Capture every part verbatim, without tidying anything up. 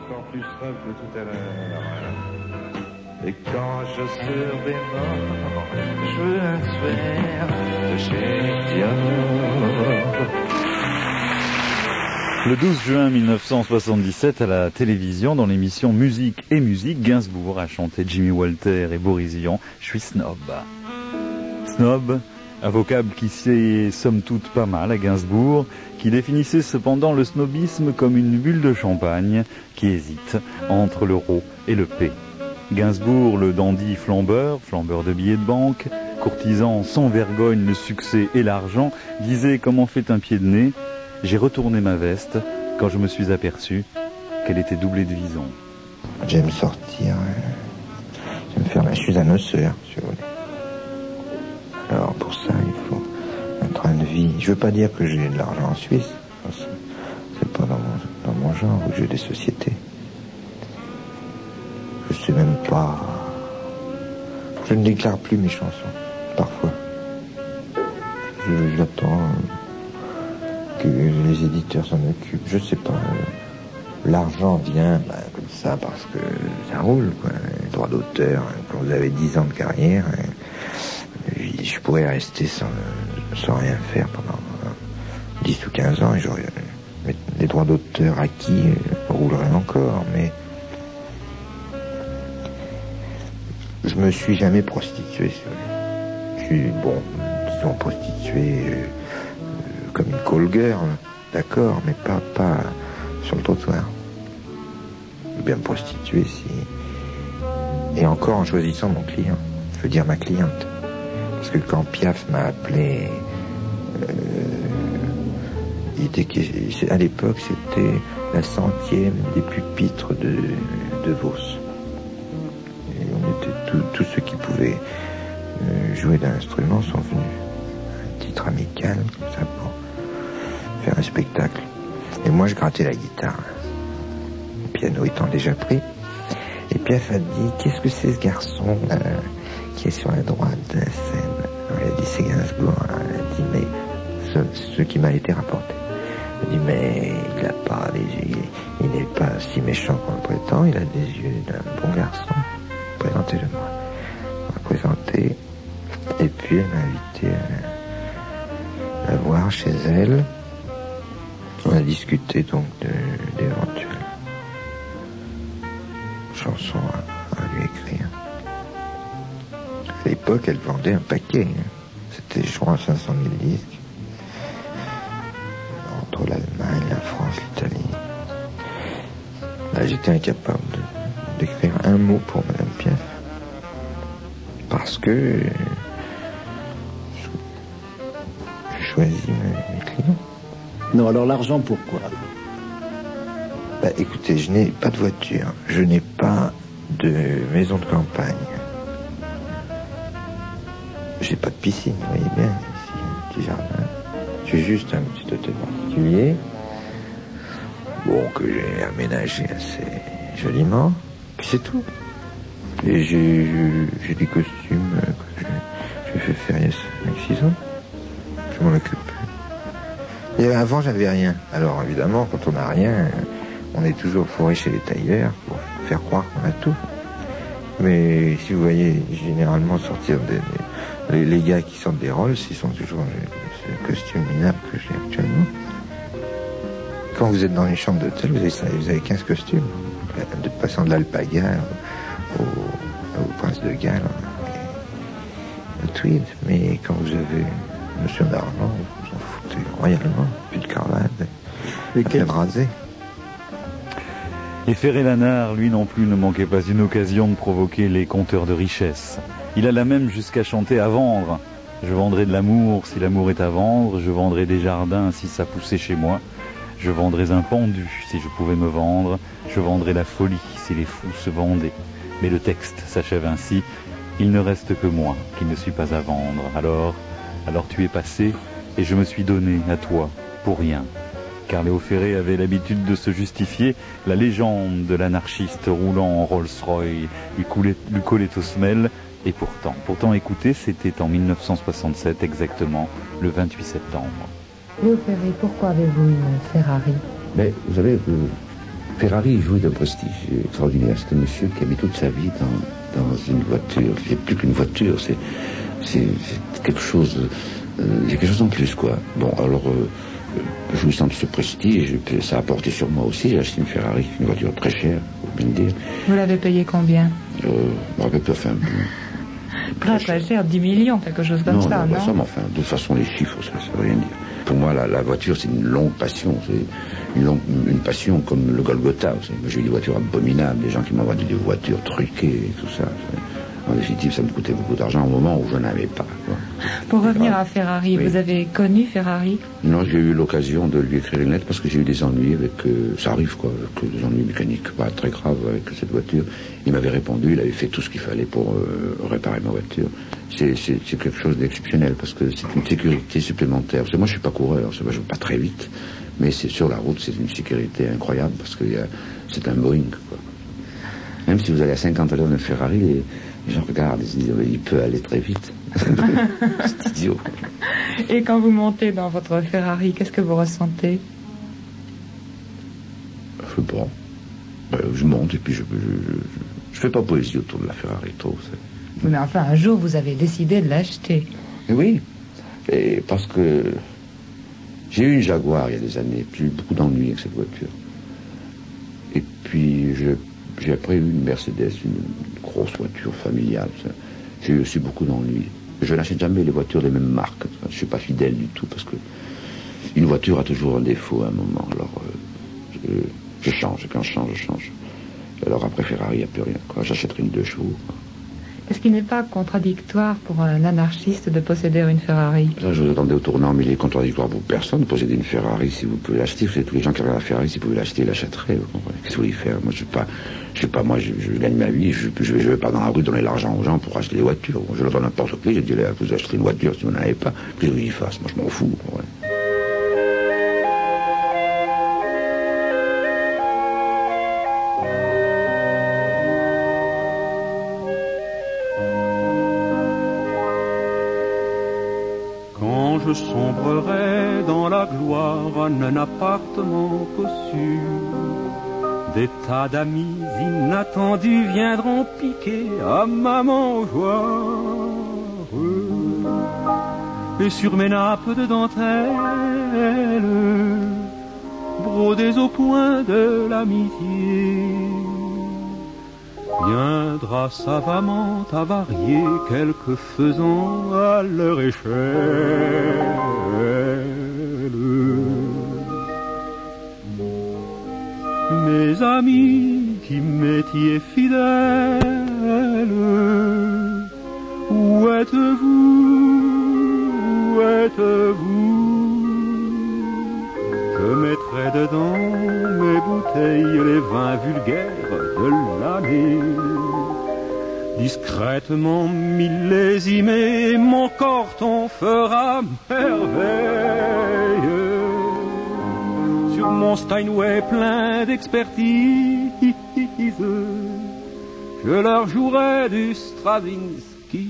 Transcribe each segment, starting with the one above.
encore plus seul que tout à l'heure. Et quand je serai mort, je veux un sweat de chez Dior. Le douze juin mille neuf cent soixante-dix-sept, à la télévision, dans l'émission Musique et Musique, Gainsbourg a chanté Jimmy Walter et Boris Vian, Je suis snob. Snob, un vocable qui sied somme toute pas mal à Gainsbourg, qui définissait cependant le snobisme comme une bulle de champagne qui hésite entre le rho et le p. Gainsbourg, le dandy flambeur, flambeur de billets de banque, courtisan sans vergogne le succès et l'argent, disait comme on fait un pied de nez, j'ai retourné ma veste quand je me suis aperçu qu'elle était doublée de vison. J'aime sortir, j'aime faire la chose à nos sœurs, si vous voulez. Alors pour ça, il faut un train de vie. Je veux pas dire que j'ai de l'argent en Suisse, c'est pas dans mon, dans mon genre, où j'ai des sociétés. Je sais même pas... Je ne déclare plus mes chansons, parfois. Je, j'attends que les éditeurs s'en occupent. Je sais pas. L'argent vient bah, comme ça parce que ça roule, quoi. Les droits d'auteur, quand vous avez dix ans de carrière, je pourrais rester sans, sans rien faire pendant dix ou quinze ans et j'aurais, les droits d'auteur acquis rouleraient encore, mais je me suis jamais prostitué, si vous voulez. Je suis, bon, disons prostitué euh, comme une call girl, d'accord, mais pas, pas sur le trottoir. Je veux bien me prostituer si... Et encore en choisissant mon client, je veux dire ma cliente. Parce que quand Piaf m'a appelé, euh, il était, à l'époque c'était la centième des pupitres de, de Vos. Et on était tous ceux qui pouvaient euh, jouer d'un instrument sont venus. Un titre amical, comme ça, pour faire un spectacle. Et moi je grattais la guitare. Le piano étant déjà pris. Et Piaf a dit, qu'est-ce que c'est ce garçon là, qui est sur la droite de la scène? Alors, il a dit, c'est Gainsbourg. Alors, il a dit, mais ce, ce qui m'a été rapporté. Il a dit, mais il a pas les yeux, il n'est pas si méchant qu'on le prétend, il a des yeux d'un bon garçon. Présentez-le-moi. On l'a présenté, et puis elle m'a invité à la voir chez elle. On a discuté donc de, d'éventuelles chansons à, à lui écrire. À l'époque, elle vendait un paquet. Hein. C'était, je crois, cinq cent mille disques. Entre l'Allemagne, la France, l'Italie. Là, j'étais incapable de, d'écrire un mot pour Madame Piaf. Parce que je choisis mes, mes clients. Non, alors l'argent, pourquoi? Bah, écoutez, je n'ai pas de voiture. Je n'ai pas de maison de campagne. J'ai pas de piscine, vous voyez bien, ici, un petit jardin. J'ai juste un petit hôtel particulier, bon, que j'ai aménagé assez joliment, puis c'est tout. Et j'ai, j'ai des costumes que j'ai, j'ai fait faire il y a cinq six ans. Je m'en occupe. Et avant, j'avais rien. Alors, évidemment, quand on n'a rien, on est toujours fourré chez les tailleurs pour faire croire qu'on a tout. Mais si vous voyez, généralement, sortir des... des Les, les gars qui sortent des Rolls, ils sont toujours ce costume minable que j'ai actuellement. Quand vous êtes dans une chambre d'hôtel, vous avez, vous avez quinze costumes. De passant de l'alpaga au, au prince de Galles, au tweed. Mais quand vous avez une notion d'argent, vous vous en foutez royalement. Plus de cravate, et quel rasé. Et Ferré Lanard, lui non plus, ne manquait pas une occasion de provoquer les conteurs de richesse. Il alla même jusqu'à chanter à vendre. Je vendrai de l'amour si l'amour est à vendre, je vendrai des jardins si ça poussait chez moi, je vendrais un pendu si je pouvais me vendre, je vendrais la folie si les fous se vendaient. Mais le texte s'achève ainsi, il ne reste que moi qui ne suis pas à vendre. Alors, alors tu es passé et je me suis donné à toi pour rien. Car Léo Ferré avait l'habitude de se justifier. La légende de l'anarchiste roulant en Rolls-Royce lui, coulait, lui collait aux semelles. Et pourtant, pourtant écoutez, c'était en mille neuf cent soixante-sept exactement, le vingt-huit septembre. Léo Ferré, pourquoi avez-vous une Ferrari? Mais vous savez, euh, Ferrari jouait d'un prestige extraordinaire. C'était un monsieur qui a mis toute sa vie dans, dans une voiture. C'est plus qu'une voiture, c'est, c'est, c'est quelque chose, euh, il y a quelque chose en plus, quoi. Bon, alors, euh, jouissant de ce prestige, ça a porté sur moi aussi. J'ai acheté une Ferrari, une voiture très chère, faut bien le dire. Vous l'avez payé combien? Euh, bon, enfin, Très très cher, dix millions, quelque chose comme non, ça, non, non, ça, mais enfin, de toute façon, les chiffres, ça ne veut rien dire. Pour moi, la, la voiture, c'est une longue passion. C'est une, longue, une passion comme le Golgotha. J'ai eu des voitures abominables, des gens qui m'ont vendu des voitures truquées et tout ça. En définitive, ça me coûtait beaucoup d'argent au moment où je n'en avais pas. Quoi. Pour revenir à Ferrari, oui. Vous avez connu Ferrari? Non, j'ai eu l'occasion de lui écrire une lettre parce que j'ai eu des ennuis avec... Euh, ça arrive, quoi, avec des ennuis mécaniques pas très graves avec cette voiture. Il m'avait répondu, il avait fait tout ce qu'il fallait pour euh, réparer ma voiture. C'est, c'est, c'est quelque chose d'exceptionnel parce que c'est une sécurité supplémentaire. Parce que moi, je suis pas coureur, je ne vais pas très vite. Mais c'est sur la route, c'est une sécurité incroyable parce que y a, c'est un Boeing, quoi. Même si vous allez à cinquante à l'heure d'un Ferrari, les, les gens regardent et se disent, il peut aller très vite. C'est idiot. Et quand vous montez dans votre Ferrari, qu'est-ce que vous ressentez? Je sais pas. Ben, je monte et puis je, je, je, je fais pas poésie autour de la Ferrari trop. C'est... Mais enfin, un jour, vous avez décidé de l'acheter. Et oui, et parce que j'ai eu une Jaguar il y a des années, j'ai eu beaucoup d'ennuis avec cette voiture. Et puis je, j'ai après eu une Mercedes, une grosse voiture familiale. Ça. J'ai eu aussi beaucoup d'ennuis. Je n'achète jamais les voitures des mêmes marques. Je ne suis pas fidèle du tout parce que une voiture a toujours un défaut à un moment. Alors euh, je, je change, quand je change, je change. Alors après Ferrari, il n'y a plus rien. Quoi. J'achèterai une deux chevaux. Quoi. Est-ce qu'il n'est pas contradictoire pour un anarchiste de posséder une Ferrari? Là, je vous attendais au tournant, mais il est contradictoire pour personne de posséder une Ferrari. Si vous pouvez l'acheter, vous savez, tous les gens qui regardent la Ferrari, si vous pouvez l'acheter, ils l'achèteraient. Vous comprenez? Qu'est-ce que vous voulez faire? Moi, je sais pas, je sais pas, moi, je, je gagne ma vie, je, je, je vais pas dans la rue donner l'argent aux gens pour acheter des voitures. Je leur donne n'importe qui, j'ai dit, vous achetez une voiture si vous n'en avez pas. Qu'est-ce que vous y fasse? Moi, je m'en fous. Ouais. Je sombrerai dans la gloire en un appartement cossu. Des tas d'amis inattendus viendront piquer à ma mangeoire. Et sur mes nappes de dentelle, brodées au point de l'amitié, viendra savamment avarier quelques faisans à leur échelle. Mes amis qui m'étiez fidèles, où êtes-vous, où êtes-vous? Je mettrai dedans mes bouteilles, les vins vulgaires de l'année, discrètement millésimés, mon corton fera merveille. Sur mon Steinway plein d'expertise, je leur jouerai du Stravinsky.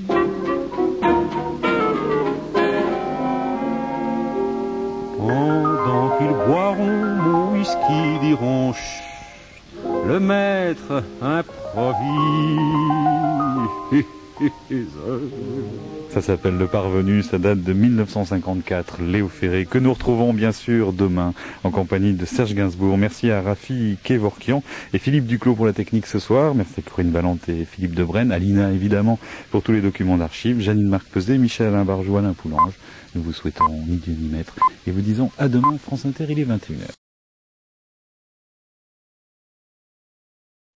Pendant qu'ils boiront mon whisky, diront chut, le maître improvise. Ça s'appelle Le Parvenu, ça date de mille neuf cent cinquante-quatre, Léo Ferré, que nous retrouvons bien sûr demain en compagnie de Serge Gainsbourg. Merci à Rafi Kevorkian et Philippe Duclos pour la technique ce soir. Merci à Corinne Valente et Philippe Debrenne, à Lina évidemment pour tous les documents d'archives, Janine Marc-Peset, Michel Alain Barjou, Alain Poulange. Nous vous souhaitons ni Dieu ni maître et vous disons à demain France Inter, il est vingt et une heures.